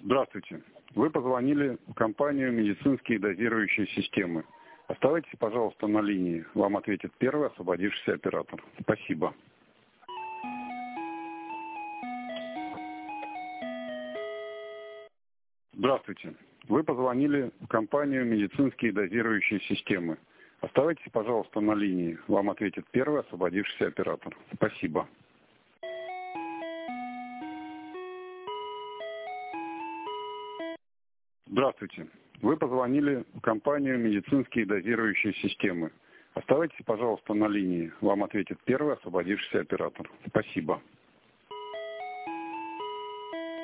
Здравствуйте. Вы позвонили в компанию «Медицинские дозирующие системы». Оставайтесь, пожалуйста, на линии. Вам ответит первый освободившийся оператор. Спасибо. Здравствуйте. Вы позвонили в компанию «Медицинские дозирующие системы». Оставайтесь, пожалуйста, на линии. Вам ответит первый освободившийся оператор. Спасибо. Здравствуйте. Вы позвонили в компанию «Медицинские дозирующие системы». Оставайтесь, пожалуйста, на линии. Вам ответит первый освободившийся оператор. Спасибо.